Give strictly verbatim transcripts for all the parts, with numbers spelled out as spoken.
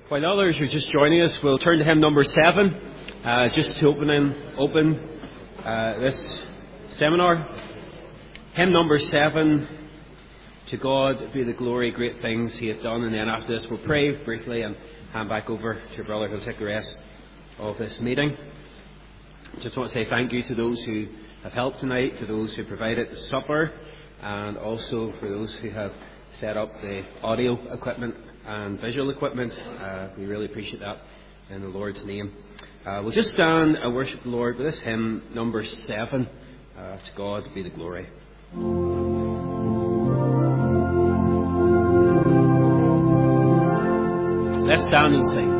While others are just joining us, we'll turn to hymn number seven, uh, just to open, in, open uh, this seminar. Hymn number seven, To God be the glory, great things he hath done. And then after this we'll pray briefly and hand back over to your brother who'll take the rest of this meeting. Just want to say thank you to those who have helped tonight, to those who provided the supper, and also for those who have set up the audio equipment and visual equipment. Uh, we really appreciate that in the Lord's name. Uh, we'll just stand and worship the Lord with this hymn number seven, uh, To God be the glory. Let's stand and sing.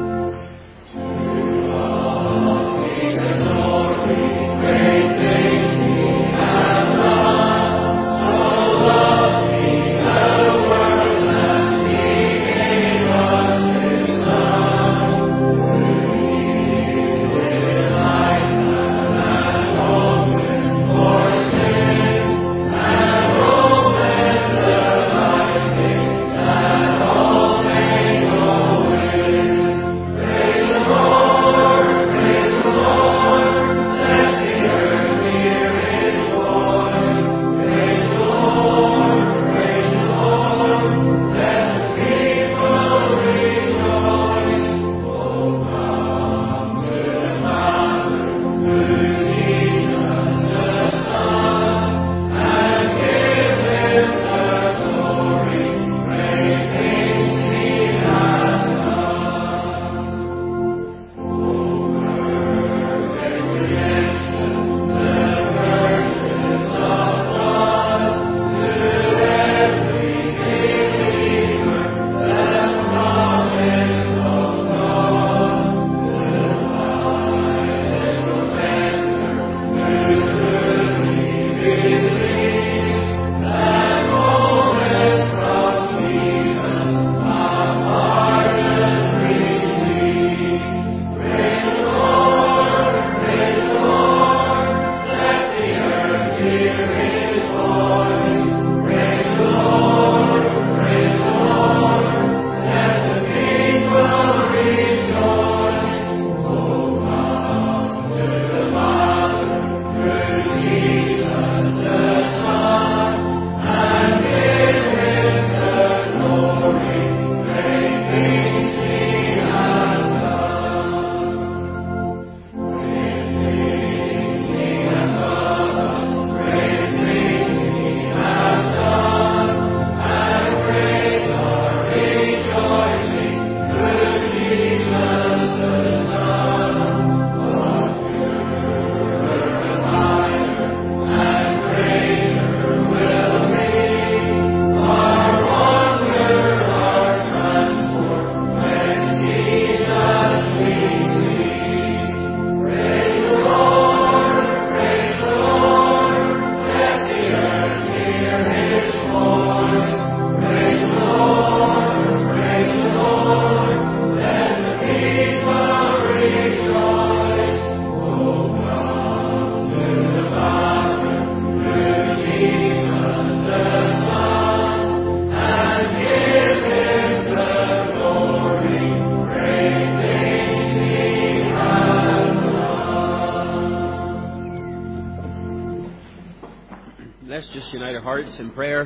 In prayer,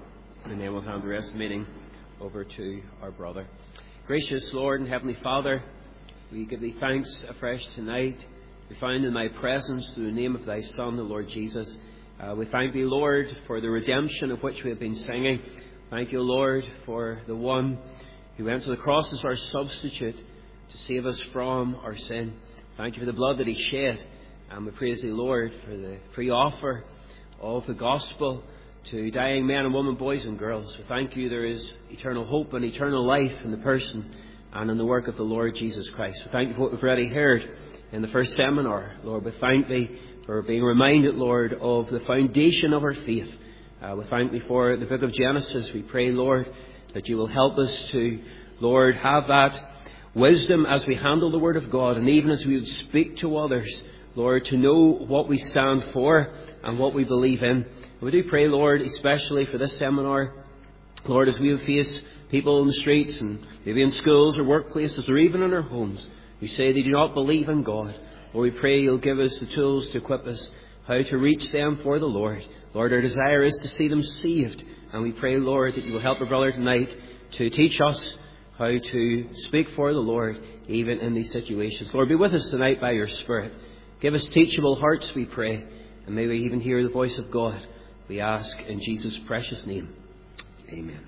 and then we'll hand the rest of the meeting over to our brother. Gracious Lord and Heavenly Father, we give thee thanks afresh tonight. We find in thy presence through the name of thy Son, the Lord Jesus. Uh, we thank thee, Lord, for the redemption of which we have been singing. Thank you, Lord, for the one who went to the cross as our substitute to save us from our sin. Thank you for the blood that he shed, and we praise thee, Lord, for the free offer of the gospel to dying men and women, boys and girls. We thank you there is eternal hope and eternal life in the person and in the work of the Lord Jesus Christ. We thank you for what we've already heard in the first seminar. Lord, we thank thee for being reminded, Lord, of the foundation of our faith. Uh, we thank thee for the book of Genesis. We pray, Lord, that you will help us to, Lord, have that wisdom as we handle the Word of God, and even as we would speak to others, Lord, to know what we stand for and what we believe in. We do pray, Lord, especially for this seminar, Lord, as we face people in the streets and maybe in schools or workplaces or even in our homes who say they do not believe in God. Lord, we pray You'll give us the tools to equip us how to reach them for the Lord. Lord, our desire is to see them saved. And we pray, Lord, that You will help our brother tonight to teach us how to speak for the Lord even in these situations. Lord, be with us tonight by Your Spirit. Give us teachable hearts, we pray. And may we even hear the voice of God. We ask in Jesus' precious name. Amen.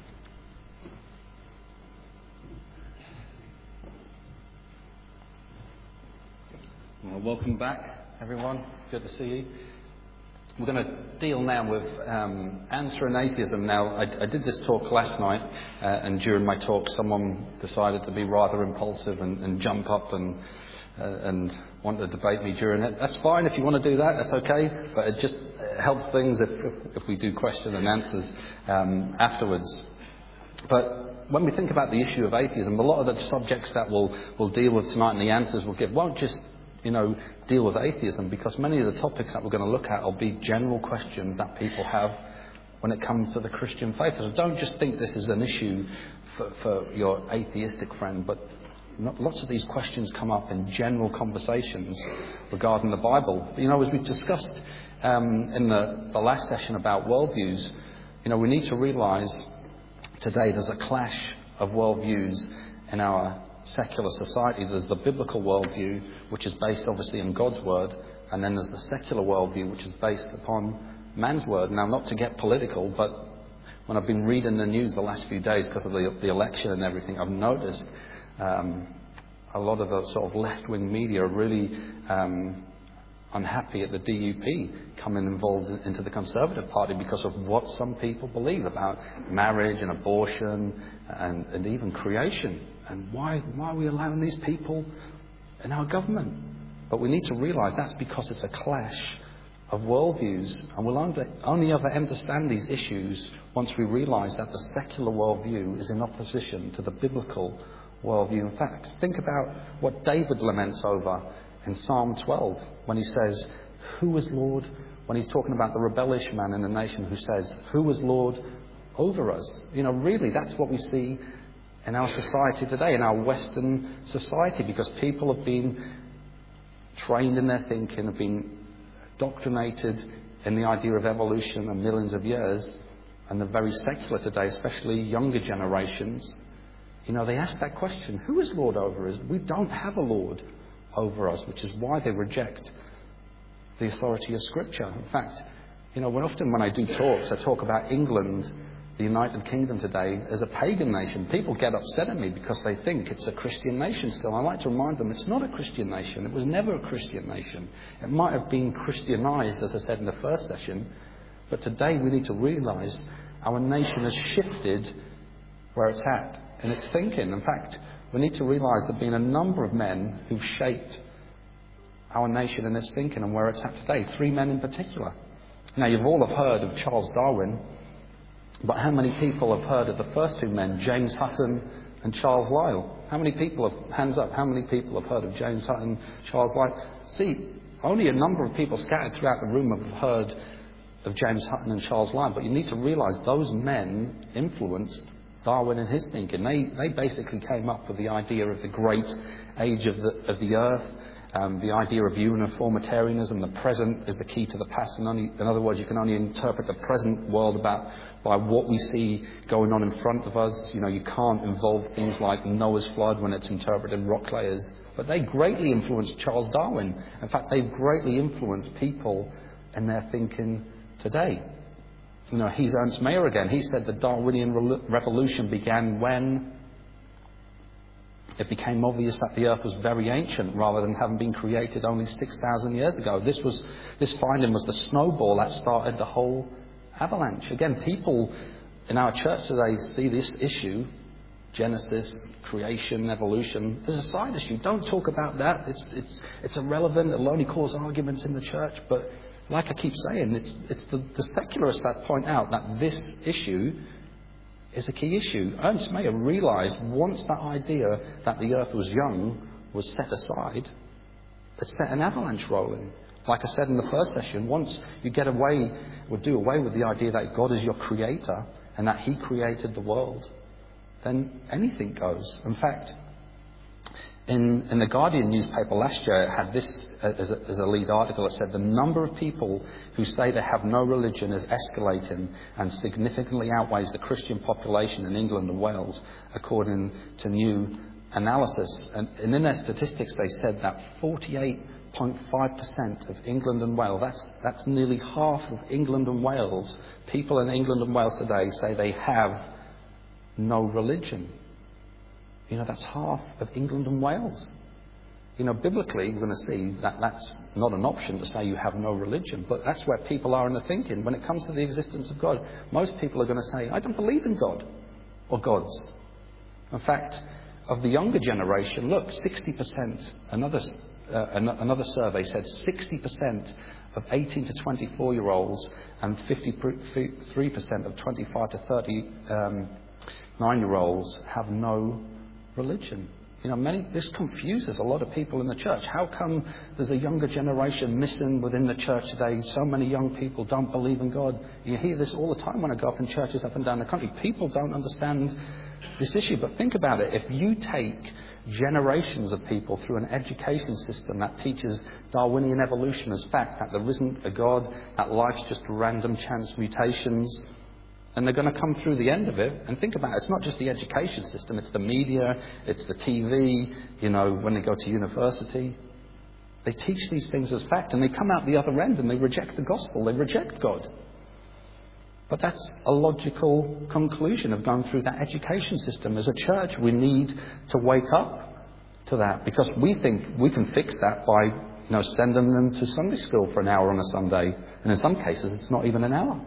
Well, welcome back, everyone. Good to see you. We're going to deal now with um, answering atheism. Now, I, I did this talk last night, uh, and during my talk, someone decided to be rather impulsive and, and jump up and uh, and want to debate me during it. That's fine if you want to do that. That's okay. But it just helps things if if, if we do question and answers um, afterwards. But when we think about the issue of atheism, a lot of the subjects that we'll we'll deal with tonight and the answers we'll give won't just you know, deal with atheism, because many of the topics that we're going to look at will be general questions that people have when it comes to the Christian faith. So don't just think this is an issue for, for your atheistic friend, but lots of these questions come up in general conversations regarding the Bible. You know, as we discussed um, in the, the last session about worldviews, you know, we need to realise today there's a clash of worldviews in our secular society. There's the biblical worldview, which is based obviously on God's word, and then there's the secular worldview, which is based upon man's word. Now, not to get political, but when I've been reading the news the last few days because of the, the election and everything, I've noticed um, a lot of the sort of left-wing media are really um, unhappy at the D U P coming involved in, into the Conservative Party because of what some people believe about marriage and abortion and, and even creation. And why, why are we allowing these people in our government? But we need to realise that's because it's a clash of worldviews. And we'll only, only ever understand these issues once we realise that the secular worldview is in opposition to the biblical worldview. In fact, think about what David laments over in Psalm twelve when he says, "Who is Lord?" When he's talking about the rebellious man in the nation who says, "Who is Lord over us?" You know, really, that's what we see in our society today, in our Western society, because people have been trained in their thinking, have been indoctrinated in the idea of evolution and millions of years, and they're very secular today, especially younger generations. You know, they ask that question, who is Lord over us? We don't have a Lord over us, which is why they reject the authority of Scripture. In fact, you know, when often when I do talks, I talk about England, the United Kingdom today, as a pagan nation. People get upset at me because they think it's a Christian nation still. I like to remind them it's not a Christian nation. It was never a Christian nation. It might have been Christianized, as I said in the first session, but today we need to realise our nation has shifted where it's at in its thinking. In fact, we need to realise there have been a number of men who've shaped our nation and its thinking and where it's at today. Three men in particular. Now, you've all have heard of Charles Darwin, but how many people have heard of the first two men, James Hutton and Charles Lyell? How many people have, hands up, how many people have heard of James Hutton, Charles Lyell? See, only a number of people scattered throughout the room have heard of James Hutton and Charles Lyell, but you need to realise those men influenced Darwin in his thinking. They they basically came up with the idea of the great age of the of the earth, um, the idea of uniformitarianism. The present is the key to the past, and only, in other words, you can only interpret the present world about by what we see going on in front of us. You know, you can't involve things like Noah's flood when it's interpreted in rock layers. But they greatly influenced Charles Darwin. In fact, they've greatly influenced people in their thinking today. You know, he's Ernst Mayr again. He said the Darwinian revolution began when it became obvious that the earth was very ancient rather than having been created only six thousand years ago. This was, this finding was the snowball that started the whole avalanche. Again, people in our church today see this issue, Genesis, creation, evolution, as a side issue. Don't talk about that. It's it's it's irrelevant. It'll only cause arguments in the church. But like I keep saying, it's it's the, the secularists that point out that this issue is a key issue. Ernst Mayr realised once that idea that the earth was young was set aside, it set an avalanche rolling. Like I said in the first session, once you get away or do away with the idea that God is your creator and that he created the world, then anything goes. In fact, in, in the Guardian newspaper last year, it had this as a, as a lead article. It said the number of people who say they have no religion is escalating and significantly outweighs the Christian population in England and Wales, according to new analysis. And, and in their statistics, they said that forty-eight point five percent of England and Wales, that's, that's nearly half of England and Wales, people in England and Wales today say they have no religion. You know, that's half of England and Wales. You know, biblically, we're going to see that that's not an option to say you have no religion, but that's where people are in the thinking. When it comes to the existence of God, most people are going to say, I don't believe in God or gods. In fact, of the younger generation, look, sixty percent, another, uh, another survey said sixty percent of eighteen to twenty-four-year-olds and fifty-three percent of twenty-five to thirty-nine-year-olds have no religion. You know, many, this confuses a lot of people in the church. How come there's a younger generation missing within the church today? So many young people don't believe in God. You hear this all the time when I go up in churches up and down the country. People don't understand this issue. But think about it. If you take generations of people through an education system that teaches Darwinian evolution as fact, that there isn't a God, that life's just random chance mutations, and they're going to come through the end of it. And think about it, it's not just the education system, it's the media, it's the T V, you know, when they go to university. They teach these things as fact, and they come out the other end and they reject the gospel, they reject God. But that's a logical conclusion of going through that education system. As a church, we need to wake up to that, because we think we can fix that by, you know, sending them to Sunday school for an hour on a Sunday. And in some cases, it's not even an hour.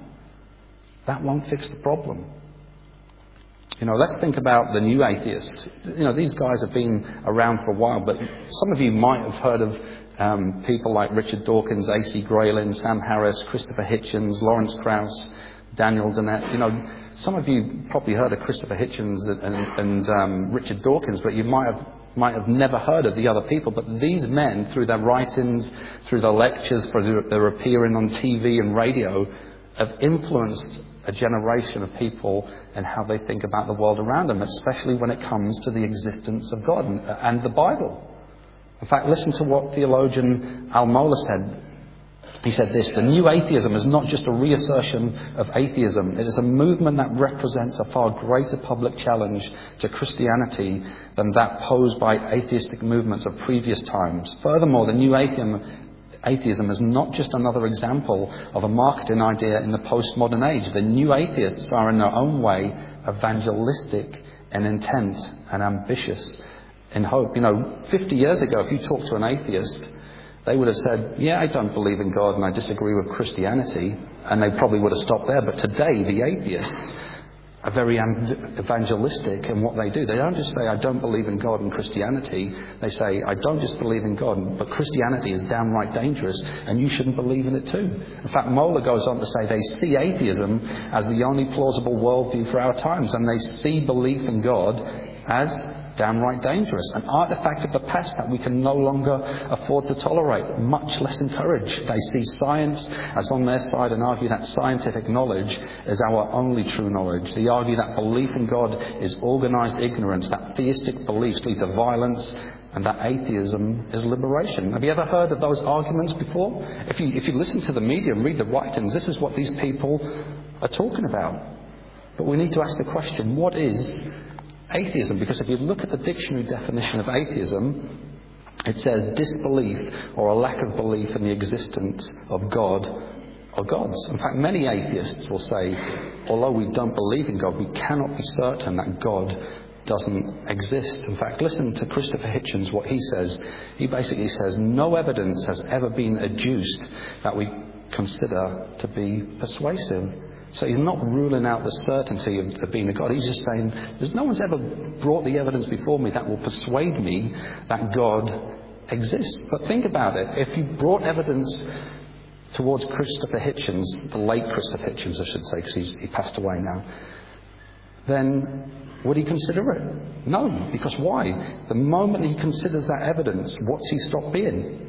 That won't fix the problem. You know, let's think about the new atheists. You know, these guys have been around for a while, but some of you might have heard of um, people like Richard Dawkins, A C Grayling, Sam Harris, Christopher Hitchens, Lawrence Krauss, Daniel Dennett. You know, some of you probably heard of Christopher Hitchens and, and, and um, Richard Dawkins, but you might have might have never heard of the other people. But these men, through their writings, through their lectures, through their appearing on T V and radio, have influenced a generation of people and how they think about the world around them, especially when it comes to the existence of God and, and the Bible. In fact, listen to what theologian Al Mohler said. He said this: the new atheism is not just a reassertion of atheism, it is a movement that represents a far greater public challenge to Christianity than that posed by atheistic movements of previous times. Furthermore, the new atheism Atheism is not just another example of a marketing idea in the postmodern age. The new atheists are in their own way evangelistic in intent and ambitious in hope. You know, fifty years ago, if you talked to an atheist, they would have said, yeah, I don't believe in God and I disagree with Christianity, and they probably would have stopped there. But today, the atheists are very evangelistic in what they do. They don't just say, I don't believe in God and Christianity. They say, I don't just believe in God, but Christianity is downright dangerous and you shouldn't believe in it too. In fact, Mohler goes on to say they see atheism as the only plausible worldview for our times, and they see belief in God as downright dangerous, an artifact of the past that we can no longer afford to tolerate, much less encourage. They see science as on their side and argue that scientific knowledge is our only true knowledge. They argue that belief in God is organised ignorance, that theistic beliefs lead to violence, and that atheism is liberation. Have you ever heard of those arguments before? If you, if you listen to the media and read the writings, this is what these people are talking about. But we need to ask the question, what is atheism? Because if you look at the dictionary definition of atheism, it says disbelief or a lack of belief in the existence of God or gods. In fact, many atheists will say, although we don't believe in God, we cannot be certain that God doesn't exist. In fact, listen to Christopher Hitchens, what he says. He basically says, no evidence has ever been adduced that we consider to be persuasive. So he's not ruling out the certainty of, of being a God. He's just saying, there's no one's ever brought the evidence before me that will persuade me that God exists. But think about it. If you brought evidence towards Christopher Hitchens, the late Christopher Hitchens, I should say, because he's, he passed away now, then would he consider it? No. Because why? The moment he considers that evidence, what's he stop being?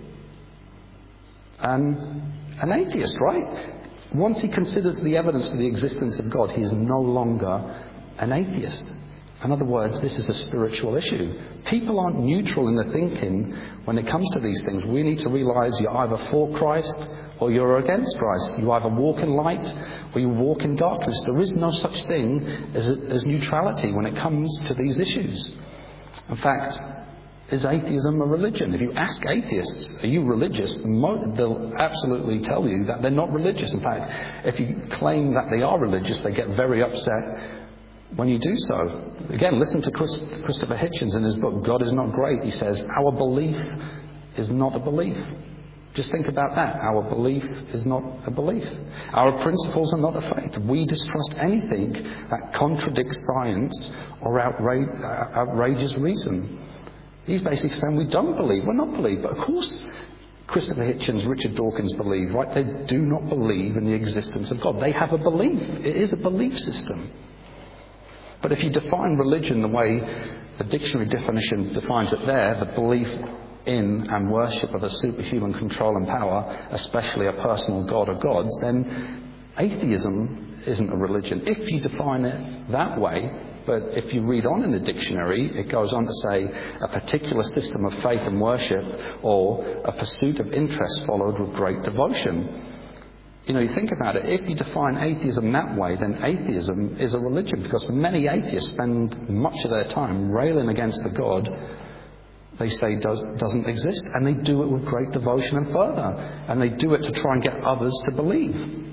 An, an atheist, right? Once he considers the evidence for the existence of God, he is no longer an atheist. In other words, this is a spiritual issue. People aren't neutral in their thinking when it comes to these things. We need to realise you're either for Christ or you're against Christ. You either walk in light or you walk in darkness. There is no such thing as, as neutrality when it comes to these issues. In fact, is atheism a religion? If you ask atheists, are you religious? They'll absolutely tell you that they're not religious. In fact, if you claim that they are religious, they get very upset when you do so. Again, listen to Chris, Christopher Hitchens in his book, God is Not Great. He says, our belief is not a belief. Just think about that. Our belief is not a belief. Our principles are not a faith. We distrust anything that contradicts science or outrage, uh, outrageous reason. He's basically saying we don't believe. We're not believe. But of course, Christopher Hitchens, Richard Dawkins believe, right? They do not believe in the existence of God. They have a belief. It is a belief system. But if you define religion the way the dictionary definition defines it there, the belief in and worship of a superhuman control and power, especially a personal god or gods, then atheism isn't a religion. If you define it that way, but if you read on in the dictionary, it goes on to say a particular system of faith and worship or a pursuit of interest followed with great devotion. You know, you think about it, if you define atheism that way, then atheism is a religion, because many atheists spend much of their time railing against the God they say does, doesn't exist, and they do it with great devotion and fervour, and they do it to try and get others to believe.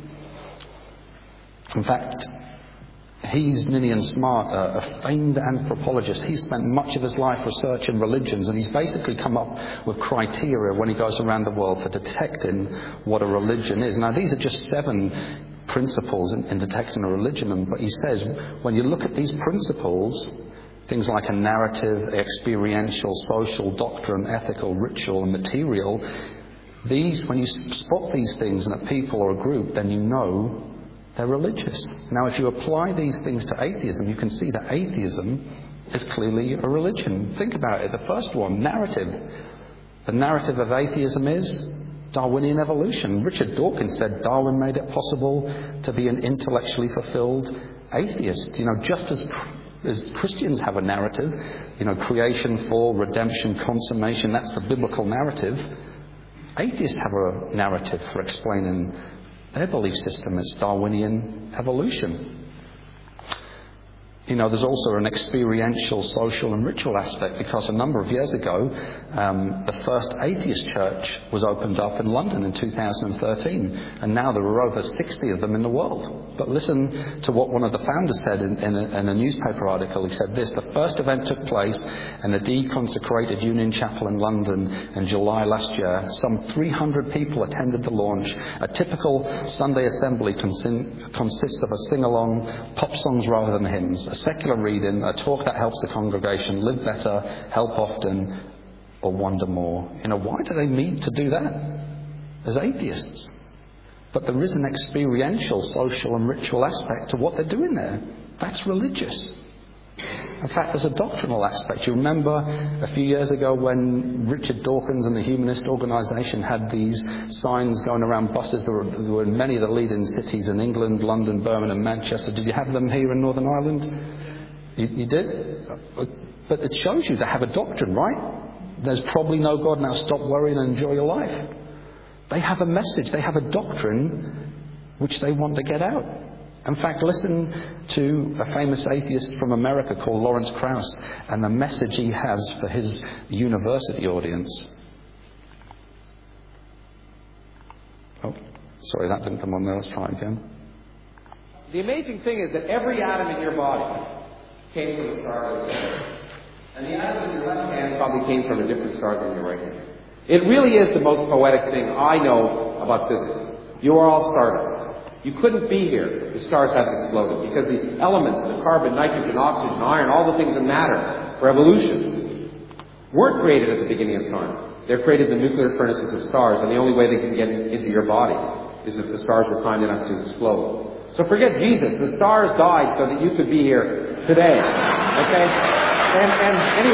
In fact, he's Ninian Smart, a, a famed anthropologist. He's spent much of his life researching religions, and he's basically come up with criteria when he goes around the world for detecting what a religion is. Now, these are just seven principles in, in detecting a religion, but he says when you look at these principles, things like a narrative, experiential, social, doctrine, ethical, ritual, and material, these, when you spot these things in a people or a group, then you know they're religious. Now, if you apply these things to atheism, you can see that atheism is clearly a religion. Think about it. The first one, narrative. The narrative of atheism is Darwinian evolution. Richard Dawkins said Darwin made it possible to be an intellectually fulfilled atheist. You know, just as, as Christians have a narrative, you know, creation, fall, redemption, consummation, that's the biblical narrative. Atheists have a narrative for explaining their belief system. Is Darwinian evolution. You know, there's also an experiential, social and ritual aspect, because a number of years ago, um, the first atheist church was opened up in London in two thousand thirteen, and now there are over sixty of them in the world. But listen to what one of the founders said in, in, a, in a newspaper article. He said this: the first event took place in the deconsecrated Union Chapel in London in July last year. Some three hundred people attended the launch. A typical Sunday assembly consin- consists of a sing-along, pop songs rather than hymns, a secular reading, a talk that helps the congregation live better, help often, or wonder more. You know, why do they need to do that as atheists? But there is an experiential, social and ritual aspect to what they're doing there. That's religious. In fact, there's a doctrinal aspect. You remember a few years ago when Richard Dawkins and the Humanist Organisation had these signs going around buses. There were, there were in many of the leading cities in England, London, Birmingham, Manchester. Did you have them here in Northern Ireland? You, you did? But it shows you they have a doctrine, right? There's probably no God, now stop worrying and enjoy your life. They have a message. They have a doctrine which they want to get out. In fact, listen to a famous atheist from America called Lawrence Krauss and the message he has for his university audience. Oh, sorry, that didn't come on there. Let's try again. The amazing thing is that every atom in your body came from a star. And the atom in your left hand probably came from a different star than your right hand. It really is the most poetic thing I know about physics. You are all stardust. You couldn't be here if the stars hadn't exploded, because the elements, the carbon, nitrogen, oxygen, iron, all the things that matter for evolution, weren't created at the beginning of time. They're created in the nuclear furnaces of stars, and the only way they can get into your body is if the stars were kind enough to explode. So forget Jesus. The stars died so that you could be here today. Okay? And, and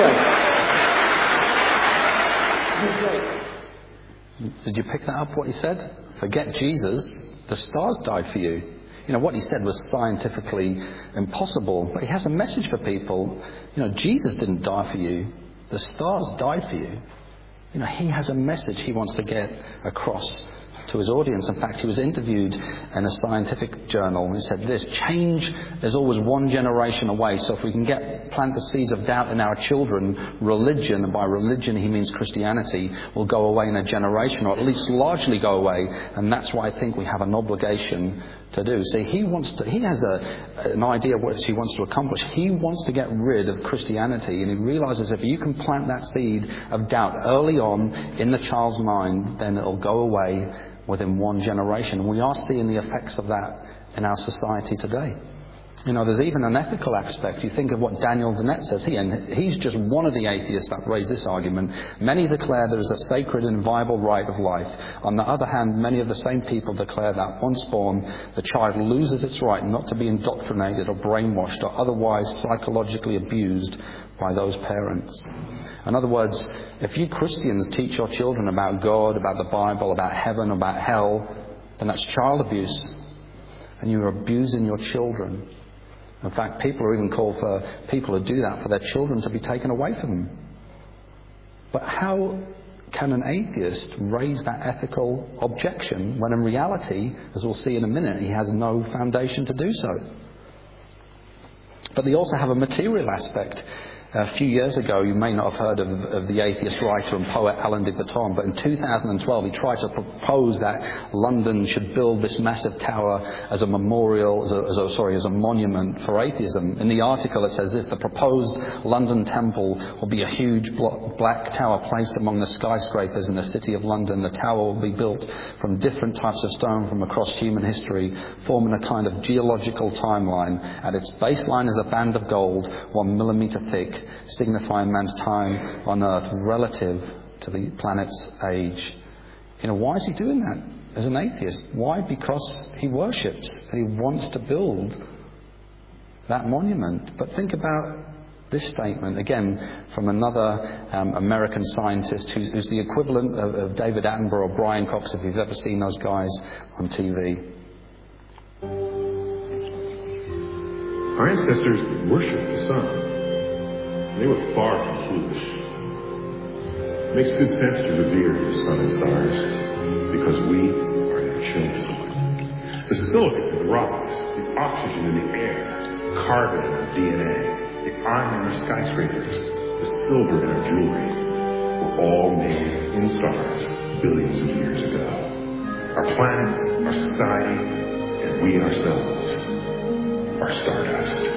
anyway. Did you pick that up, what he said? Forget Jesus. The stars died for you. You know, what he said was scientifically impossible, but he has a message for people. You know, Jesus didn't die for you. The stars died for you. You know, he has a message he wants to get across to his audience. In fact, he was interviewed in a scientific journal and he said this: change is always one generation away. So if we can get plant the seeds of doubt in our children, religion, and by religion he means Christianity, will go away in a generation, or at least largely go away. And that's why I think we have an obligation to do. See, he wants to, he has a, an idea of what he wants to accomplish. He wants to get rid of Christianity, and he realizes if you can plant that seed of doubt early on in the child's mind, then it'll go away within one generation. And we are seeing the effects of that in our society today. You know, there's even an ethical aspect. You think of what Daniel Dennett says here, and he's just one of the atheists that raised this argument. Many declare there is a sacred and viable right of life. On the other hand, many of the same people declare that once born, the child loses its right not to be indoctrinated or brainwashed or otherwise psychologically abused by those parents. In other words, if you Christians teach your children about God, about the Bible, about heaven, about hell, then that's child abuse, and you're abusing your children. In fact, people are even called for people who do that for their children to be taken away from them. But how can an atheist raise that ethical objection when in reality, as we'll see in a minute, he has no foundation to do so? But they also have a material aspect. A few years ago, you may not have heard of, of the atheist writer and poet Alain de Botton, but in two thousand twelve he tried to propose that London should build this massive tower as a memorial, as a, as a, sorry, as a monument for atheism. In the article it says this: the proposed London Temple will be a huge black tower placed among the skyscrapers in the city of London. The tower will be built from different types of stone from across human history, forming a kind of geological timeline. At its baseline is a band of gold, one millimetre thick, signifying man's time on Earth relative to the planet's age. You know, why is he doing that as an atheist? Why? Because he worships and he wants to build that monument. But think about this statement, again, from another um, American scientist who's, who's the equivalent of, of David Attenborough or Brian Cox, if you've ever seen those guys on T V. Our ancestors worshipped the sun. They were far from foolish. It makes good sense to revere the sun and stars because we are their children. The silicon in the rocks, the oxygen in the air, carbon in our D N A, the iron in our skyscrapers, the silver in our jewelry were all made in stars billions of years ago. Our planet, our society, and we ourselves are stardust.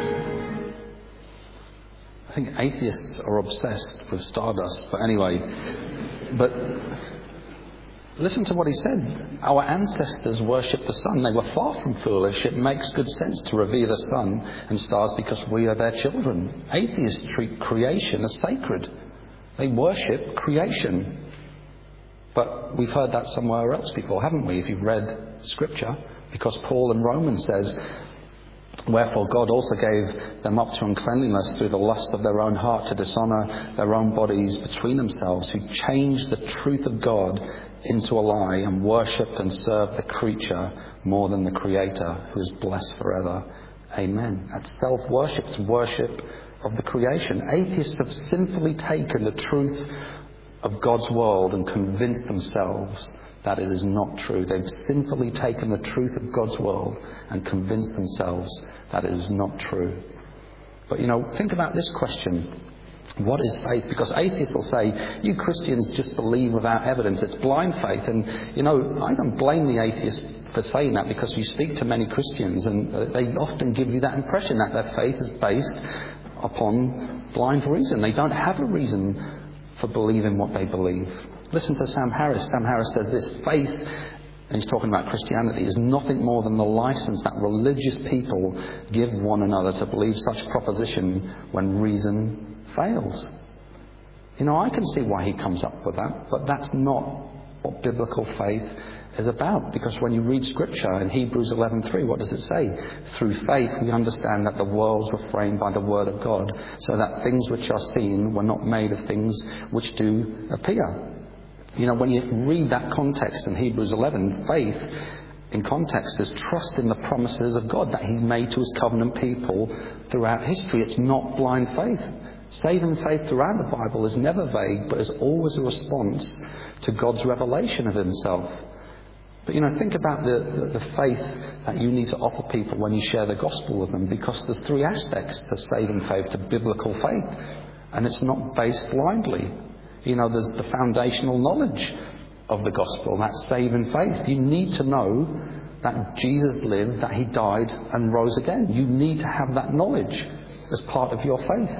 I think atheists are obsessed with stardust, but anyway, but listen to what he said. Our ancestors worshipped the sun. They were far from foolish. It makes good sense to revere the sun and stars because we are their children. Atheists treat creation as sacred. They worship creation. But we've heard that somewhere else before, haven't we, if you've read Scripture? Because Paul in Romans says, wherefore God also gave them up to uncleanliness through the lust of their own heart, to dishonour their own bodies between themselves, who changed the truth of God into a lie and worshipped and served the creature more than the Creator, who is blessed forever. Amen. That's self-worship. It's worship of the creation. Atheists have sinfully taken the truth of God's world and convinced themselves that it is not true. They've sinfully taken the truth of God's world and convinced themselves that it is not true. But, you know, think about this question. What is faith? Because atheists will say, you Christians just believe without evidence. It's blind faith. And, you know, I don't blame the atheists for saying that, because you speak to many Christians and they often give you that impression that their faith is based upon blind reason. They don't have a reason for believing what they believe. Listen to Sam Harris. Sam Harris says this: faith, and he's talking about Christianity, is nothing more than the license that religious people give one another to believe such proposition when reason fails. You know, I can see why he comes up with that, but that's not what biblical faith is about. Because when you read Scripture in Hebrews eleven three, what does it say? Through faith we understand that the worlds were framed by the word of God, so that things which are seen were not made of things which do appear. You know, when you read that context in Hebrews eleven, faith in context, is trust in the promises of God that he's made to his covenant people throughout history. It's not blind faith. Saving faith throughout the Bible is never vague, but is always a response to God's revelation of himself. But, you know, think about the, the, the faith that you need to offer people when you share the gospel with them, because there's three aspects to saving faith, to biblical faith. And it's not based blindly. You know, there's the foundational knowledge of the gospel, that's saving faith. You need to know that Jesus lived, that he died and rose again. You need to have that knowledge as part of your faith.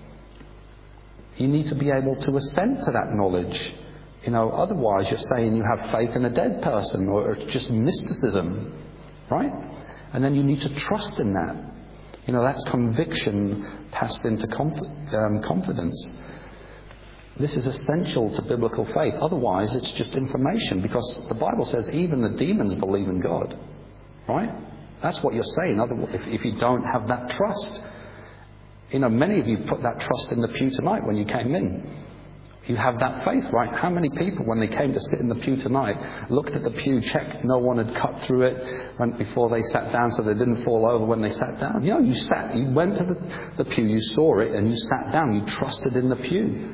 You need to be able to assent to that knowledge. You know, otherwise you're saying you have faith in a dead person, or it's just mysticism, right? And then you need to trust in that. You know, that's conviction passed into conf- um, confidence. This is essential to biblical faith. Otherwise, it's just information, because the Bible says even the demons believe in God, right? That's what you're saying. Otherwise, if, if you don't have that trust, you know, many of you put that trust in the pew tonight when you came in. You have that faith, right? How many people, when they came to sit in the pew tonight, looked at the pew, checked no one had cut through it, went before they sat down so they didn't fall over when they sat down? You know, you sat, you went to the, the pew, you saw it, and you sat down. You trusted in the pew.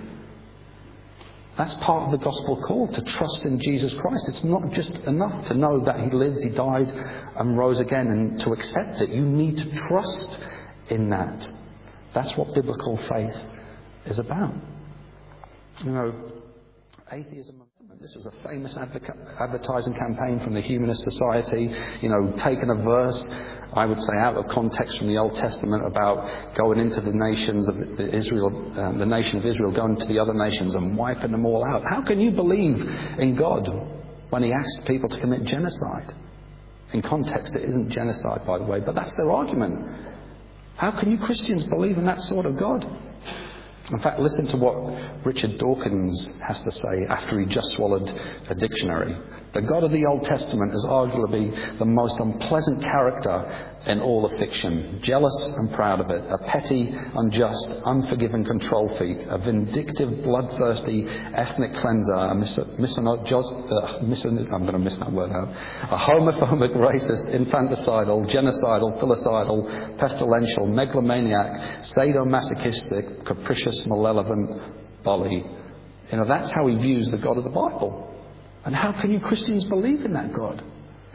That's part of the gospel call, to trust in Jesus Christ. It's not just enough to know that he lived, he died, and rose again, and to accept it. You need to trust in that. That's what biblical faith is about. You know, atheism, this was a famous advoca- advertising campaign from the Humanist Society, you know, taking a verse, I would say, out of context from the Old Testament about going into the nations of Israel, um, the nation of Israel, going to the other nations and wiping them all out. How can you believe in God when he asks people to commit genocide? In context, it isn't genocide, by the way, but that's their argument. How can you Christians believe in that sort of God? In fact, listen to what Richard Dawkins has to say after he just swallowed a dictionary. The God of the Old Testament is arguably the most unpleasant character in all of fiction. Jealous and proud of it. A petty, unjust, unforgiving control freak. A vindictive, bloodthirsty ethnic cleanser. A mis- misono- uh, mis- I'm going to miss that word out. A homophobic, racist, infanticidal, genocidal, filicidal, pestilential, megalomaniac, sadomasochistic, capricious, malevolent bully. You know, that's how he views the God of the Bible. And how can you Christians believe in that God?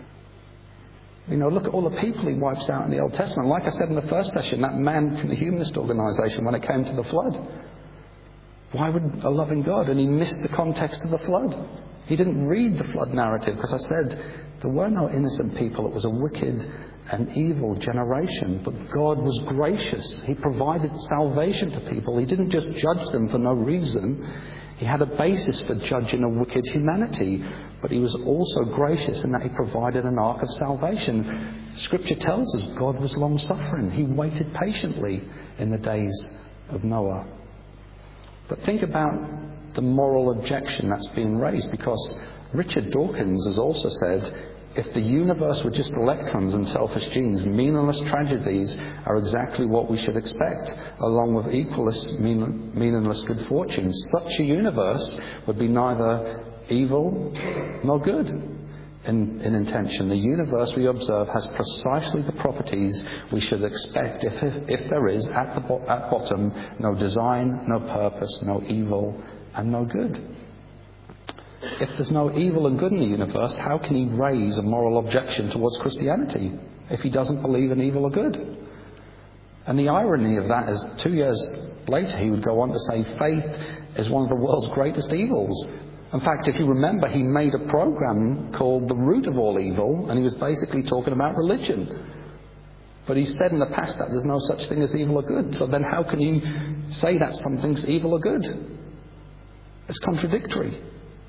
You know, look at all the people he wipes out in the Old Testament. Like I said in the first session, that man from the Humanist Organisation, when it came to the flood. Why would a loving God? And he missed the context of the flood. He didn't read the flood narrative, because I said there were no innocent people. It was a wicked and evil generation. But God was gracious. He provided salvation to people. He didn't just judge them for no reason. He had a basis for judging a wicked humanity, but he was also gracious in that he provided an ark of salvation. Scripture tells us God was long-suffering. He waited patiently in the days of Noah. But think about the moral objection that's being raised, because Richard Dawkins has also said, if the universe were just electrons and selfish genes, meaningless tragedies are exactly what we should expect, along with equalist, mean, meaningless good fortune. Such a universe would be neither evil nor good in, in intention. The universe we observe has precisely the properties we should expect if, if, if there is, at the bo- at bottom, no design, no purpose, no evil, and no good. If there's no evil and good in the universe, how can he raise a moral objection towards Christianity if he doesn't believe in evil or good? And the irony of that is, two years later he would go on to say faith is one of the world's greatest evils. In fact, if you remember, he made a program called The Root of All Evil, and he was basically talking about religion. But he said in the past that there's no such thing as evil or good. So then how can you say that something's evil or good? It's contradictory.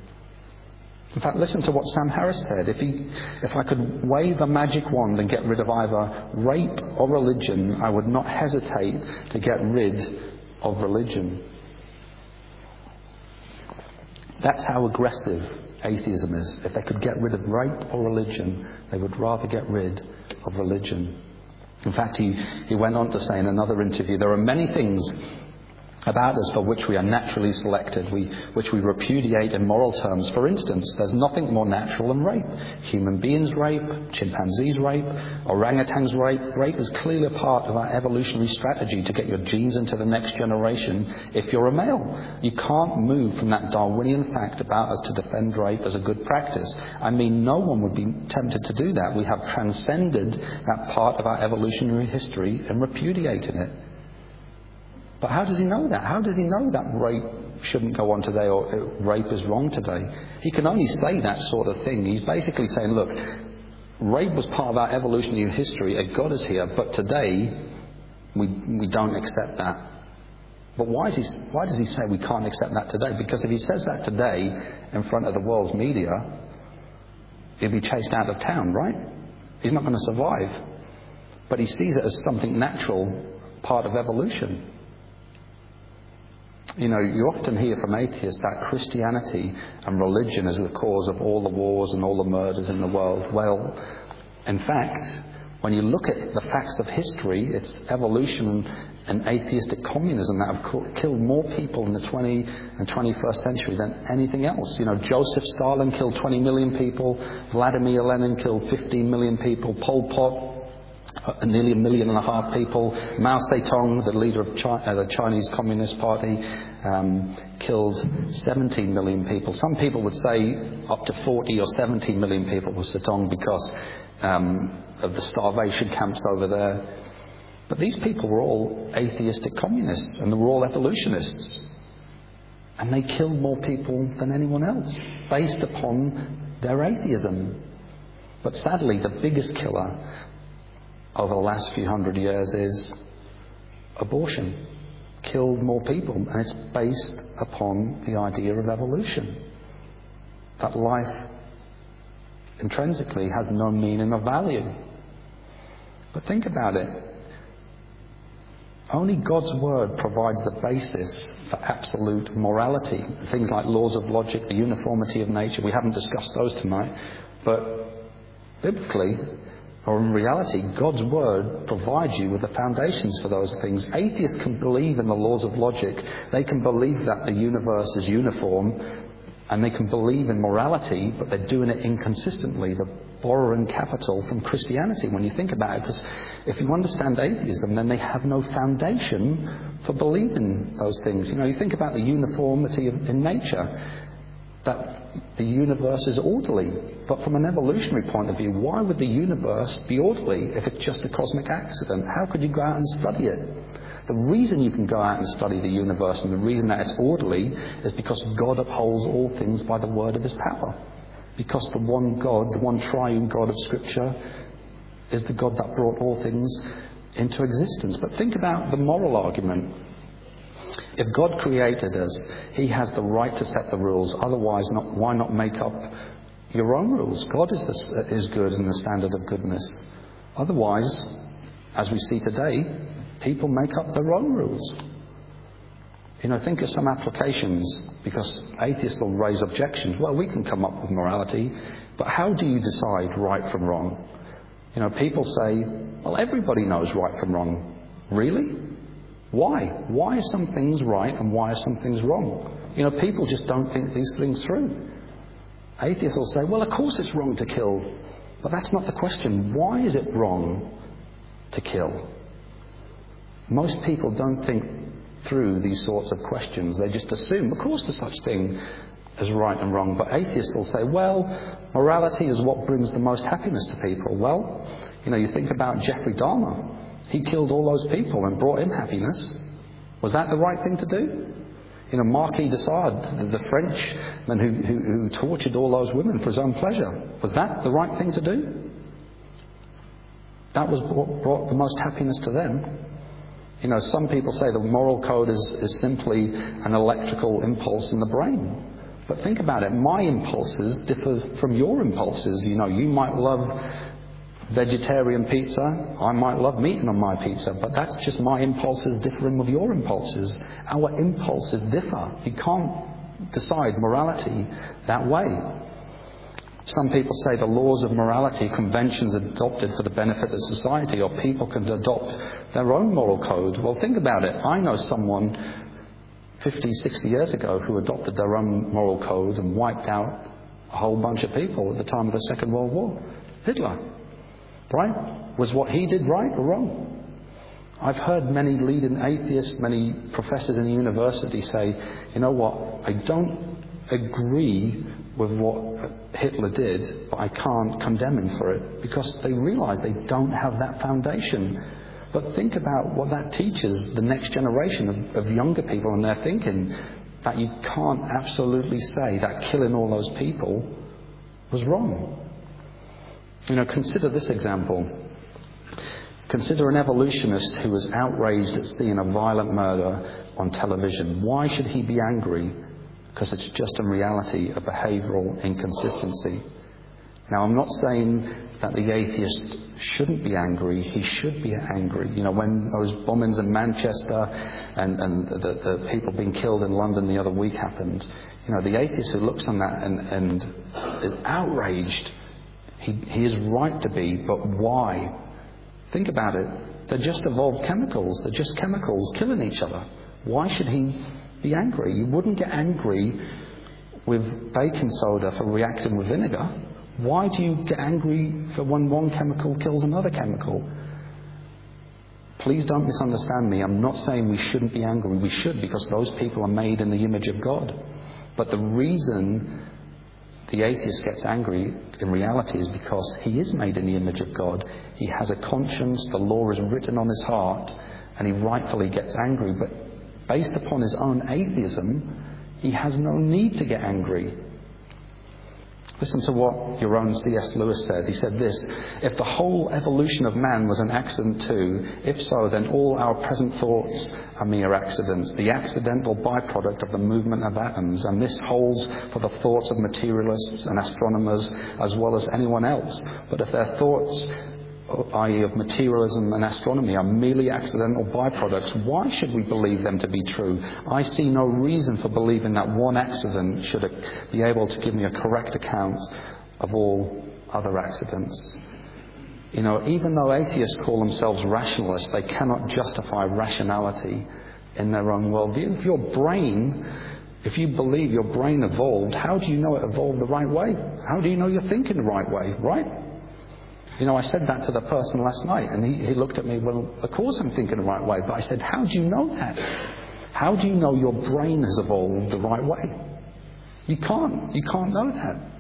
In fact, listen to what Sam Harris said. If he, if I could wave a magic wand and get rid of either rape or religion, I would not hesitate to get rid of religion. That's how aggressive atheism is. If they could get rid of rape or religion, they would rather get rid of religion. In fact, he, he went on to say in another interview, there are many things about us for which we are naturally selected, we, which we repudiate in moral terms. For instance, there's nothing more natural than rape. Human beings rape, chimpanzees rape, orangutans rape. Rape is clearly a part of our evolutionary strategy to get your genes into the next generation if you're a male. You can't move from that Darwinian fact about us to defend rape as a good practice. I mean, no one would be tempted to do that. We have transcended that part of our evolutionary history and repudiated it. But how does he know that? How does he know that rape shouldn't go on today or rape is wrong today? He can only say that sort of thing. He's basically saying, look, rape was part of our evolutionary history. It got us here, but today we we don't accept that. But why, is he, why does he say we can't accept that today? Because if he says that today in front of the world's media, he'll be chased out of town, right? He's not going to survive. But he sees it as something natural, part of evolution. You know, you often hear from atheists that Christianity and religion is the cause of all the wars and all the murders in the world. Well, in fact, when you look at the facts of history, it's evolution and atheistic communism that have killed more people in the twentieth and twenty-first century than anything else. You know, Joseph Stalin killed twenty million people, Vladimir Lenin killed fifteen million people, Pol Pot, Uh, nearly a million and a half people. Mao Zedong, the leader of China, uh, the Chinese Communist Party, um, killed seventeen million people. Some people would say up to forty or seventy million people with Zedong because um, of the starvation camps over there. But these people were all atheistic communists and they were all evolutionists. And they killed more people than anyone else based upon their atheism. But sadly, the biggest killer over the last few hundred years is abortion. Killed more people, and it's based upon the idea of evolution. That life intrinsically has no meaning or value. But think about it. Only God's word provides the basis for absolute morality. Things like laws of logic, the uniformity of nature. We haven't discussed those tonight. But biblically, or in reality, God's word provides you with the foundations for those things. Atheists can believe in the laws of logic. They can believe that the universe is uniform, and they can believe in morality, but they're doing it inconsistently. They're borrowing capital from Christianity when you think about it. Because if you understand atheism, then they have no foundation for believing those things. You know, you think about the uniformity of, in nature, that the universe is orderly. But from an evolutionary point of view, why would the universe be orderly if it's just a cosmic accident? How could you go out and study it? The reason you can go out and study the universe and the reason that it's orderly is because God upholds all things by the word of his power. Because the one God, the one triune God of Scripture, is the God that brought all things into existence. But think about the moral argument. If God created us, he has the right to set the rules. Otherwise, not, why not make up your own rules? God is, the, is good in the standard of goodness. Otherwise, as we see today, people make up their own rules. You know, think of some applications, because atheists will raise objections. Well, we can come up with morality, but how do you decide right from wrong? You know, people say, well, everybody knows right from wrong. Really? Why? Why are some things right and why are some things wrong? You know, people just don't think these things through. Atheists will say, well, of course it's wrong to kill. But that's not the question. Why is it wrong to kill? Most people don't think through these sorts of questions. They just assume, of course there's such thing as right and wrong. But atheists will say, well, morality is what brings the most happiness to people. Well, you know, you think about Jeffrey Dahmer. He killed all those people and brought him happiness. Was that the right thing to do? You know, Marquis de Sade, the Frenchman who, who, who tortured all those women for his own pleasure. Was that the right thing to do? That was what brought the most happiness to them. You know, some people say the moral code is, is simply an electrical impulse in the brain. But think about it. My impulses differ from your impulses. You know, you might love vegetarian pizza, I might love meat on my pizza, but that's just my impulses differing with your impulses. Our impulses differ. You can't decide morality that way. Some people say the laws of morality, conventions adopted for the benefit of society, or people can adopt their own moral code. Well, think about it. I know someone fifty, sixty years ago who adopted their own moral code and wiped out a whole bunch of people at the time of the Second World War. Hitler, right? Was what he did right or wrong? I've heard many leading atheists, many professors in university say, you know what, I don't agree with what Hitler did, but I can't condemn him for it, because they realise they don't have that foundation. But think about what that teaches the next generation of, of younger people and their thinking, that you can't absolutely say that killing all those people was wrong. You know, consider this example. Consider an evolutionist who was outraged at seeing a violent murder on television. Why should he be angry? Because it's just in reality a behavioural inconsistency. Now, I'm not saying that the atheist shouldn't be angry. He should be angry. You know, when those bombings in Manchester and, and the, the people being killed in London the other week happened, you know, the atheist who looks on that and, and is outraged, he, he is right to be, but why? Think about it. They're just evolved chemicals. They're just chemicals killing each other. Why should he be angry? You wouldn't get angry with baking soda for reacting with vinegar. Why do you get angry for when one chemical kills another chemical? Please don't misunderstand me. I'm not saying we shouldn't be angry. We should, because those people are made in the image of God. But the reason the atheist gets angry in reality is because he is made in the image of God. He has a conscience, the law is written on his heart, and he rightfully gets angry. But based upon his own atheism, he has no need to get angry. Listen to what your own C S Lewis said. He said this: if the whole evolution of man was an accident too, if so, then all our present thoughts are mere accidents, the accidental byproduct of the movement of atoms. And this holds for the thoughts of materialists and astronomers as well as anyone else. But if their thoughts, that is of materialism and astronomy, are merely accidental byproducts, why should we believe them to be true? I see no reason for believing that one accident should be able to give me a correct account of all other accidents. You know, even though atheists call themselves rationalists, they cannot justify rationality in their own worldview. If your brain, if you believe your brain evolved, how do you know it evolved the right way? How do you know you're thinking the right way, right? You know, I said that to the person last night, and he, he looked at me, well, of course I'm thinking the right way. But I said, how do you know that? How do you know your brain has evolved the right way? You can't. You can't know that.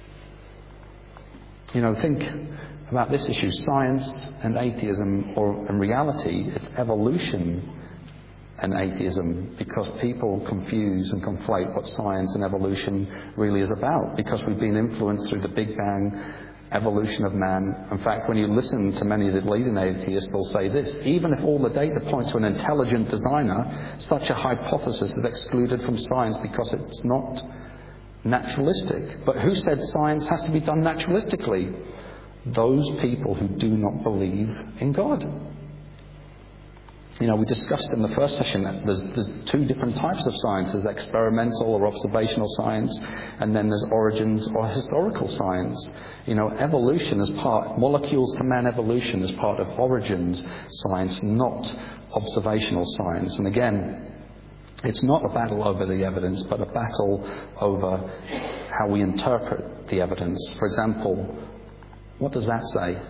You know, think about this issue, science and atheism, or in reality, it's evolution and atheism, because people confuse and conflate what science and evolution really is about, because we've been influenced through the Big Bang evolution of man. In fact, when you listen to many of the leading atheists, they'll say this: even if all the data points to an intelligent designer, such a hypothesis is excluded from science because it's not naturalistic. But who said science has to be done naturalistically? Those people who do not believe in God. You know, we discussed in the first session that there's, there's two different types of science. There's experimental or observational science, and then there's origins or historical science. You know, evolution is part, molecules to man evolution is part of origins science, not observational science. And again, it's not a battle over the evidence, but a battle over how we interpret the evidence. For example, what does that say?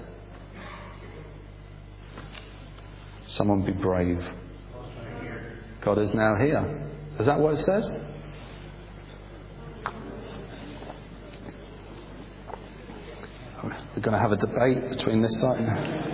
Someone be brave. God is now here. Is that what it says? We're going to have a debate between this side.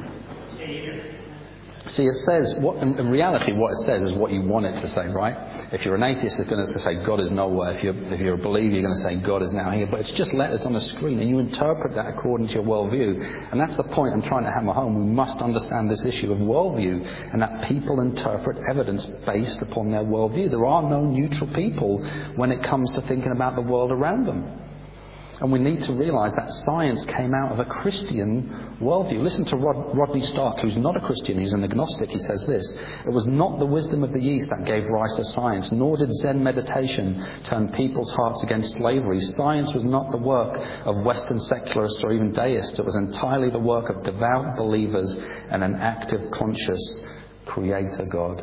See, it says, what, in, in reality, what it says is what you want it to say, right? If you're an atheist, it's going to say God is nowhere. If you're, if you're a believer, you're going to say God is now here. But it's just letters on a screen, and you interpret that according to your worldview. And that's the point I'm trying to hammer home. We must understand this issue of worldview, and that people interpret evidence based upon their worldview. There are no neutral people when it comes to thinking about the world around them. And we need to realise that science came out of a Christian worldview. Listen to Rod, Rodney Stark, who's not a Christian, he's an agnostic. He says this: it was not the wisdom of the East that gave rise to science, nor did Zen meditation turn people's hearts against slavery. Science was not the work of Western secularists or even deists. It was entirely the work of devout believers and an active, conscious Creator God.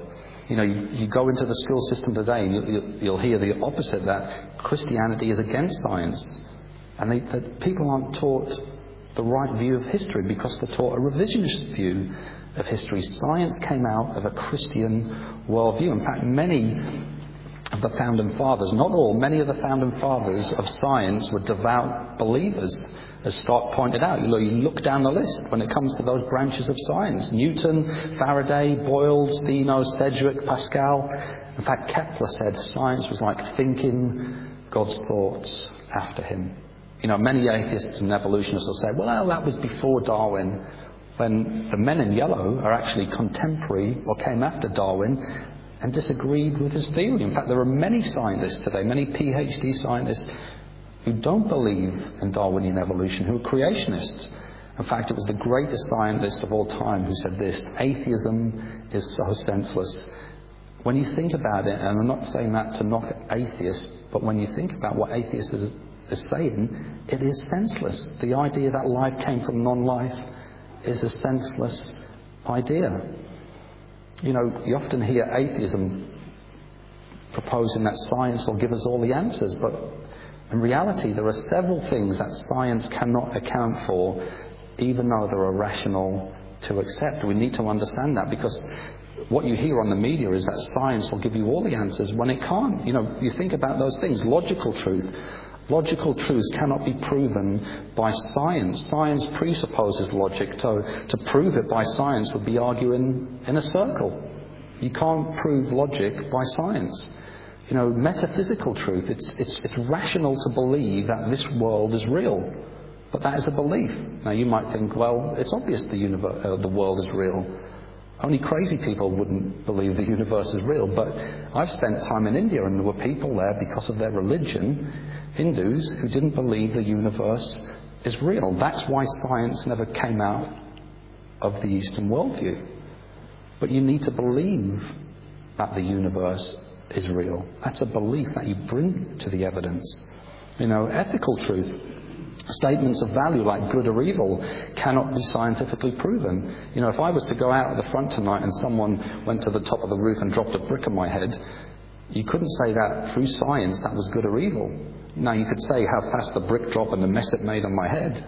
You know, you, you go into the school system today and you, you'll hear the opposite, that Christianity is against science. And they, that people aren't taught the right view of history because they're taught a revisionist view of history. Science came out of a Christian worldview. In fact, many of the founding fathers, not all, many of the founding fathers of science were devout believers. As Stott pointed out, you look down the list when it comes to those branches of science. Newton, Faraday, Boyle, Steno, Sedgwick, Pascal. In fact, Kepler said science was like thinking God's thoughts after him. You know, many atheists and evolutionists will say, well, that was before Darwin, when the men in yellow are actually contemporary or came after Darwin and disagreed with his theory. In fact, there are many scientists today, many PhD scientists, who don't believe in Darwinian evolution, who are creationists. In fact, it was the greatest scientist of all time who said this: atheism is so senseless. When you think about it, and I'm not saying that to knock atheists, but when you think about what atheists is, is saying, it is senseless. The idea that life came from non-life is a senseless idea. You know, you often hear atheism proposing that science will give us all the answers, but in reality, there are several things that science cannot account for, even though they're irrational to accept. We need to understand that, because what you hear on the media is that science will give you all the answers when it can't. You know, you think about those things. Logical truth. Logical truths cannot be proven by science. Science presupposes logic. So to prove it by science would be arguing in a circle. You can't prove logic by science. You know, metaphysical truth, it's, it's, it's rational to believe that this world is real. But that is a belief. Now you might think, well, it's obvious the, universe, uh, the world is real. Only crazy people wouldn't believe the universe is real. But I've spent time in India, and there were people there because of their religion, Hindus, who didn't believe the universe is real. That's why science never came out of the Eastern worldview. But you need to believe that the universe is real. That's a belief that you bring to the evidence. You know, ethical truth, statements of value like good or evil, cannot be scientifically proven. You know, if I was to go out at the front tonight and someone went to the top of the roof and dropped a brick on my head, you couldn't say that through science that was good or evil. Now, you could say how fast the brick dropped and the mess it made on my head,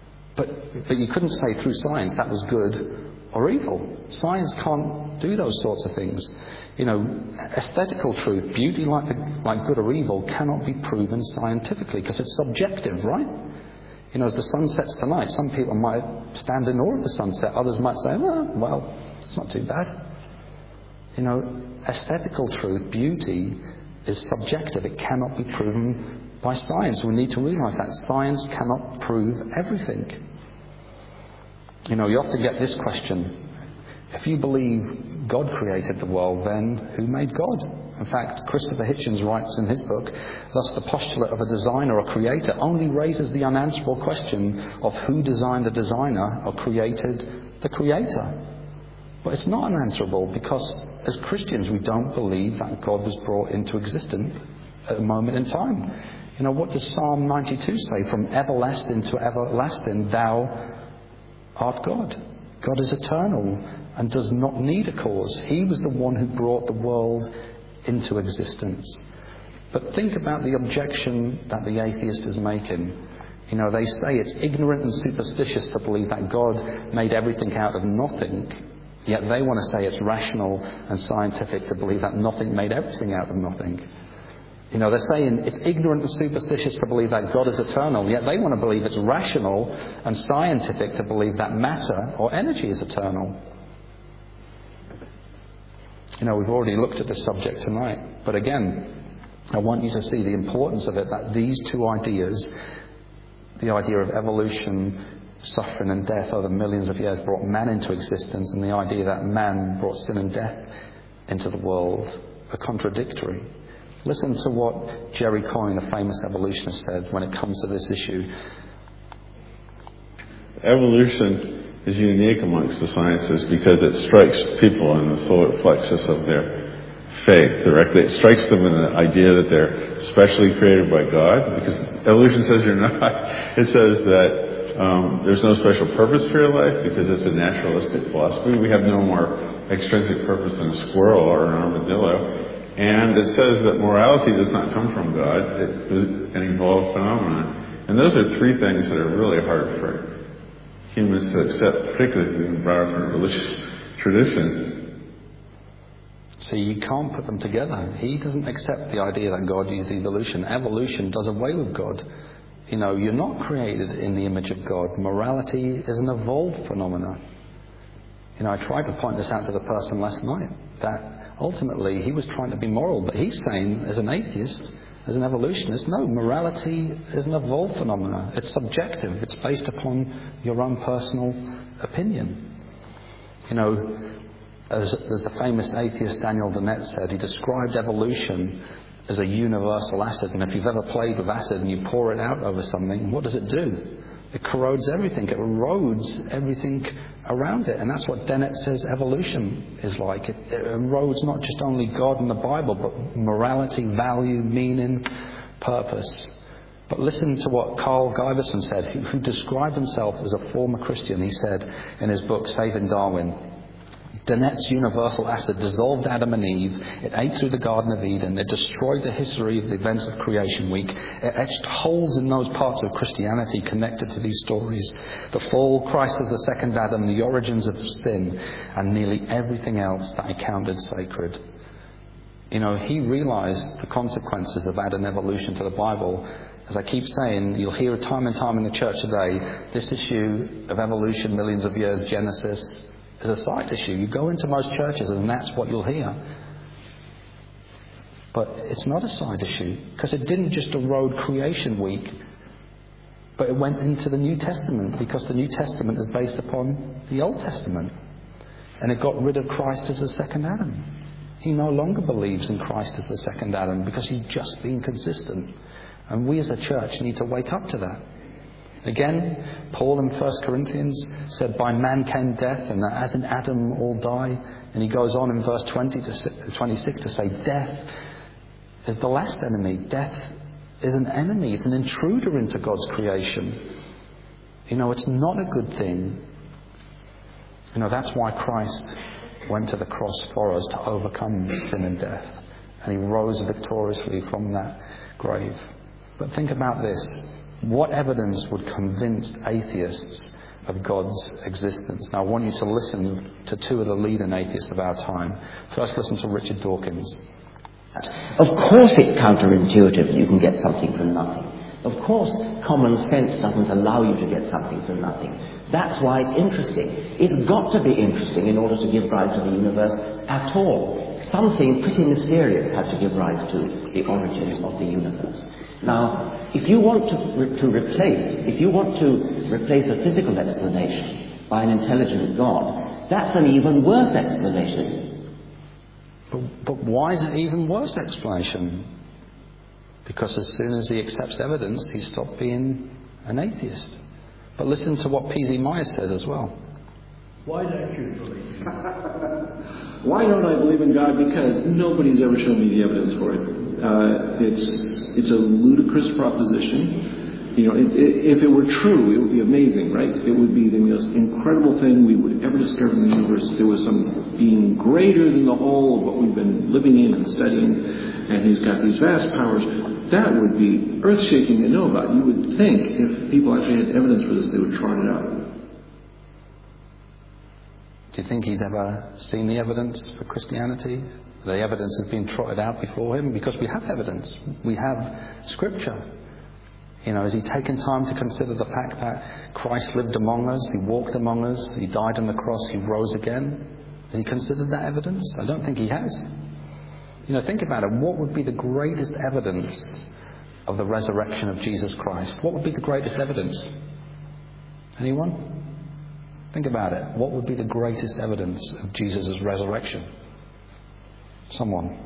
but but you couldn't say through science that was good or evil. Science can't do those sorts of things. You know, aesthetical truth, beauty like like good or evil, cannot be proven scientifically because it's subjective, right? You know, as the sun sets tonight, some people might stand in awe of the sunset. Others might say, well, well, it's not too bad. You know, aesthetical truth, beauty, is subjective. It cannot be proven by science. We need to realise that science cannot prove everything. You know, you often get this question: if you believe God created the world, then who made God? In fact, Christopher Hitchens writes in his book, thus the postulate of a designer or creator only raises the unanswerable question of who designed the designer or created the creator. But it's not unanswerable, because as Christians we don't believe that God was brought into existence at a moment in time. You know, what does Psalm ninety-two say? From everlasting to everlasting, thou art God. God is eternal and does not need a cause. He was the one who brought the world into existence. But think about the objection that the atheist is making. You know, they say it's ignorant and superstitious to believe that God made everything out of nothing, yet they want to say it's rational and scientific to believe that nothing made everything out of nothing. You know, they're saying it's ignorant and superstitious to believe that God is eternal, yet they want to believe it's rational and scientific to believe that matter or energy is eternal. You know, we've already looked at this subject tonight, but again, I want you to see the importance of it, that these two ideas, the idea of evolution, suffering and death over millions of years, brought man into existence, and the idea that man brought sin and death into the world, are contradictory. Listen to what Jerry Coyne, a famous evolutionist, said when it comes to this issue. Evolution is unique amongst the sciences because it strikes people in the solar plexus of their faith directly. It strikes them in the idea that they're specially created by God, because evolution says you're not. It says that um, there's no special purpose for your life because it's a naturalistic philosophy. We have no more extrinsic purpose than a squirrel or an armadillo. And it says that morality does not come from God. It is an evolved phenomenon. And those are three things that are really hard for humans to accept, particularly if they've been brought up in a religious tradition. So you can't put them together. He doesn't accept the idea that God used evolution. Evolution does away with God. You know, you're not created in the image of God. Morality is an evolved phenomenon. You know, I tried to point this out to the person last night, that ultimately he was trying to be moral, but he's saying, as an atheist, as an evolutionist, no, morality is an evolved phenomenon. It's subjective. It's based upon your own personal opinion. You know, as, as the famous atheist Daniel Dennett said, he described evolution as a universal acid. And if you've ever played with acid and you pour it out over something, what does it do? It corrodes everything. It erodes everything around it. And that's what Dennett says evolution is like. It, it erodes not just only God and the Bible, but morality, value, meaning, purpose. But listen to what Carl Giverson said, who, who described himself as a former Christian. He said in his book, Saving Darwin, Dennett's universal acid dissolved Adam and Eve. It ate through the Garden of Eden. It destroyed the history of the events of Creation Week. It etched holes in those parts of Christianity connected to these stories. The fall, Christ as the second Adam, the origins of sin, and nearly everything else that he counted sacred. You know, he realized the consequences of adding evolution to the Bible. As I keep saying, you'll hear it time and time in the church today, this issue of evolution, millions of years, Genesis, is a side issue. You go into most churches and that's what you'll hear. But it's not a side issue, because it didn't just erode Creation Week, but it went into the New Testament, because the New Testament is based upon the Old Testament. And it got rid of Christ as the second Adam. He no longer believes in Christ as the second Adam because he's just being consistent. And we as a church need to wake up to that. Again, Paul in First Corinthians said, by man came death, and that as in Adam all die. And he goes on in verse twenty to twenty-six to say, death is the last enemy. Death is an enemy. It's an intruder into God's creation. You know, it's not a good thing. You know, that's why Christ went to the cross for us, to overcome sin and death. And he rose victoriously from that grave. But think about this. What evidence would convince atheists of God's existence? Now, I want you to listen to two of the leading atheists of our time. First, listen to Richard Dawkins. Of course it's counterintuitive. You can get something from nothing. Of course, common sense doesn't allow you to get something from nothing. That's why it's interesting. It's got to be interesting in order to give rise to the universe at all. Something pretty mysterious has to give rise to the origin of the universe. Now, if you want to, re- to replace, if you want to replace a physical explanation by an intelligent God, that's an even worse explanation. But, but why is it even worse explanation? Because as soon as he accepts evidence, he stopped being an atheist. But listen to what P Z Myers says as well. Why don't you believe? Why don't I believe in God? Because nobody's ever shown me the evidence for it. Uh, it's it's a ludicrous proposition. You know, it, it, if it were true, it would be amazing, right? It would be the most incredible thing we would ever discover in the universe. There was some being greater than the whole of what we've been living in and studying, and he's got these vast powers. That would be earth-shaking to know about. You would think if people actually had evidence for this, they would trot it out. Do you think he's ever seen the evidence for Christianity? The evidence has been trotted out before him, because we have evidence. We have Scripture. You know, has he taken time to consider the fact that Christ lived among us, he walked among us, he died on the cross, he rose again? Has he considered that evidence? I don't think he has. You know, think about it. What would be the greatest evidence of the resurrection of Jesus Christ? What would be the greatest evidence? Anyone? Think about it. What would be the greatest evidence of Jesus' resurrection? Someone.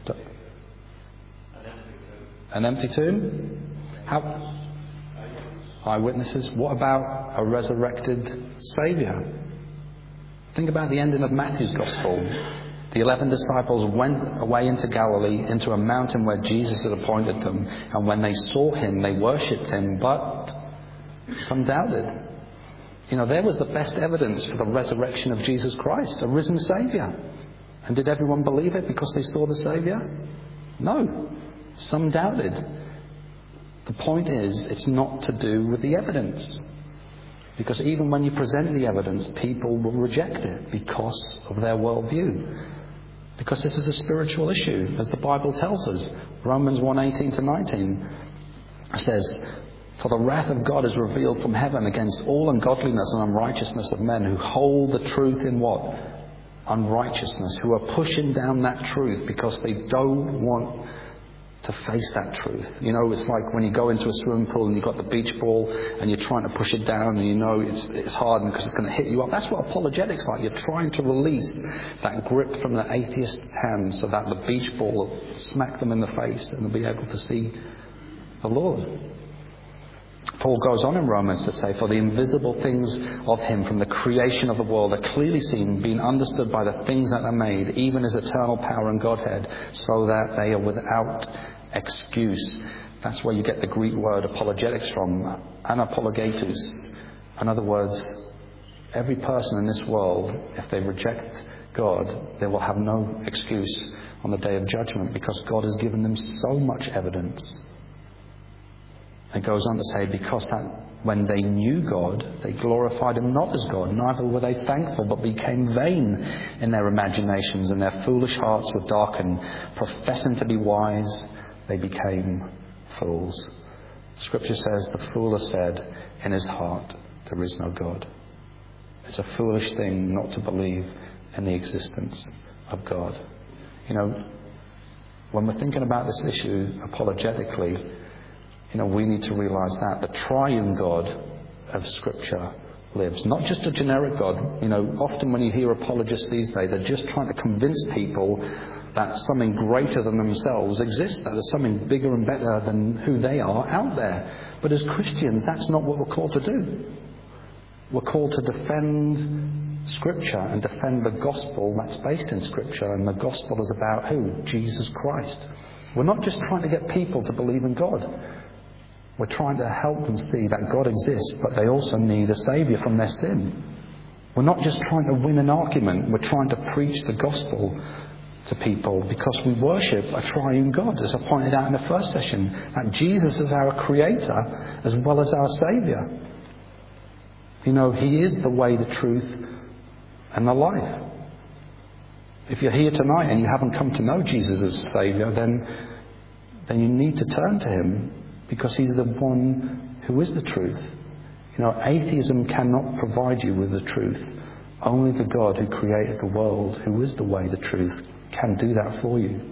An empty tomb? How? Eyewitnesses. What about a resurrected Saviour? Think about the ending of Matthew's Gospel. The eleven disciples went away into Galilee, into a mountain where Jesus had appointed them. And when they saw him, they worshipped him, but some doubted. You know, there was the best evidence for the resurrection of Jesus Christ, a risen Saviour. And did everyone believe it because they saw the Saviour? No. Some doubted. The point is, it's not to do with the evidence. Because even when you present the evidence, people will reject it because of their worldview. Because this is a spiritual issue, as the Bible tells us. Romans one eighteen to nineteen says, "For the wrath of God is revealed from heaven against all ungodliness and unrighteousness of men who hold the truth in what? Unrighteousness, who are pushing down that truth because they don't want to face that truth." You know, it's like when you go into a swimming pool and you've got the beach ball and you're trying to push it down and you know it's it's hard because it's going to hit you up. That's what apologetics like. You're trying to release that grip from the atheist's hand so that the beach ball will smack them in the face and they'll be able to see the Lord. Paul goes on in Romans to say, "For the invisible things of him from the creation of the world are clearly seen, being understood by the things that are made, even his eternal power and Godhead, so that they are without excuse." That's where you get the Greek word apologetics from, anapologetus. In other words, every person in this world, if they reject God, they will have no excuse on the day of judgment because God has given them so much evidence. It goes on to say, because that when they knew God, they glorified him not as God, neither were they thankful, but became vain in their imaginations, and their foolish hearts were darkened. Professing to be wise, they became fools. Scripture says, the fool has said in his heart, there is no God. It's a foolish thing not to believe in the existence of God. You know, when we're thinking about this issue apologetically, you know, we need to realise that the triune God of Scripture lives. Not just a generic God. You know, often when you hear apologists these days, they're just trying to convince people that something greater than themselves exists, that there's something bigger and better than who they are out there. But as Christians, that's not what we're called to do. We're called to defend Scripture and defend the gospel that's based in Scripture. And the gospel is about who? Jesus Christ. We're not just trying to get people to believe in God. We're trying to help them see that God exists, but they also need a saviour from their sin. We're not just trying to win an argument. We're trying to preach the gospel to people because we worship a triune God, as I pointed out in the first session, that Jesus is our creator as well as our saviour. You know, he is the way, the truth and the life. If you're here tonight and you haven't come to know Jesus as saviour, then, then you need to turn to him, because he's the one who is the truth. You know, atheism cannot provide you with the truth. Only the God who created the world, who is the way, the truth, can do that for you.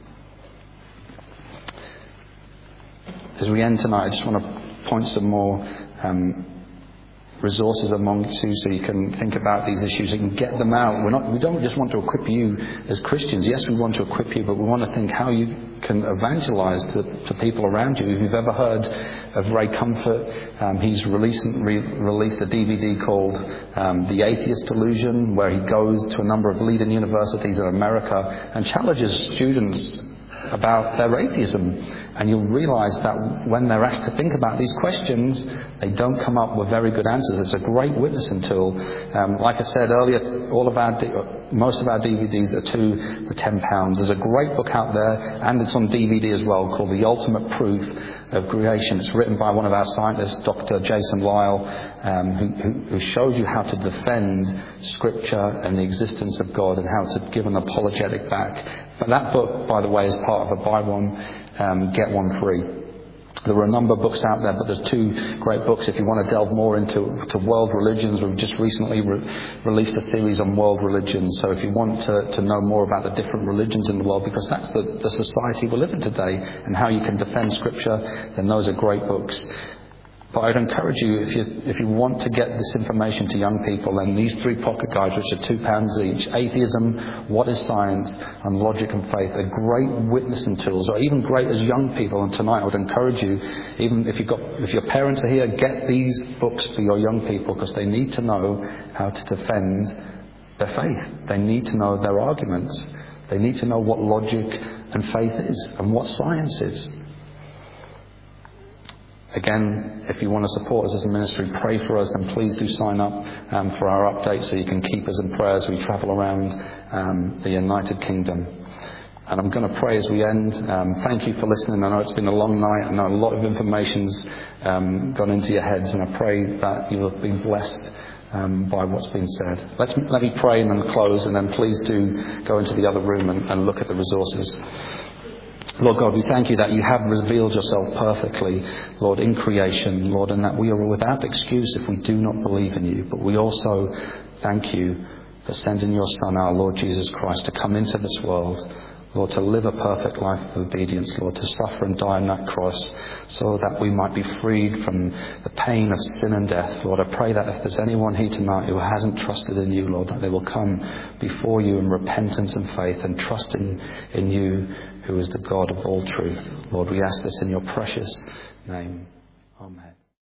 As we end tonight, I just want to point some more um, resources amongst you so you can think about these issues and get them out. We're not, we don't just want to equip you as Christians. Yes, we want to equip you, but we want to think how you can evangelise to, to people around you. If you've ever heard of Ray Comfort, um, he's recently released a D V D called um, The Atheist Delusion, where he goes to a number of leading universities in America and challenges students about their atheism. And you'll realise that when they're asked to think about these questions, they don't come up with very good answers. It's a great witnessing tool. Um, like I said earlier, all of our D- most of our D V Ds are two for ten pounds. There's a great book out there, and it's on D V D as well, called The Ultimate Proof of Creation. It's written by one of our scientists, Doctor Jason Lyle, um, who, who, who shows you how to defend Scripture and the existence of God and how to give an apologetic back. But that book, by the way, is part of a buy one, um, get one free. There are a number of books out there, but there's two great books if you want to delve more into to world religions. We've just recently re- released a series on world religions. So if you want to, to know more about the different religions in the world, because that's the, the society we live in today, and how you can defend Scripture, then those are great books. But I'd encourage you, if you if you want to get this information to young people, then these three pocket guides, which are two pounds each, Atheism, What is Science, and Logic and Faith, are great witnessing tools, or even great as young people. And tonight I would encourage you, even if you've got if your parents are here, get these books for your young people, because they need to know how to defend their faith. They need to know their arguments. They need to know what logic and faith is, and what science is. Again, if you want to support us as a ministry, pray for us, then please do sign up um, for our updates so you can keep us in prayer as we travel around um, the United Kingdom. And I'm going to pray as we end. Um, thank you for listening. I know it's been a long night. I know a lot of information's um, gone into your heads, and I pray that you have been blessed um, by what's been said. Let's, let me pray and then close, and then please do go into the other room and, and look at the resources. Lord God, we thank you that you have revealed yourself perfectly, Lord, in creation, Lord, and that we are without excuse if we do not believe in you. But we also thank you for sending your Son, our Lord Jesus Christ, to come into this world, Lord, to live a perfect life of obedience, Lord, to suffer and die on that cross so that we might be freed from the pain of sin and death. Lord, I pray that if there's anyone here tonight who hasn't trusted in you, Lord, that they will come before you in repentance and faith and trust in, in you, who is the God of all truth. Lord, we ask this in your precious name. Amen.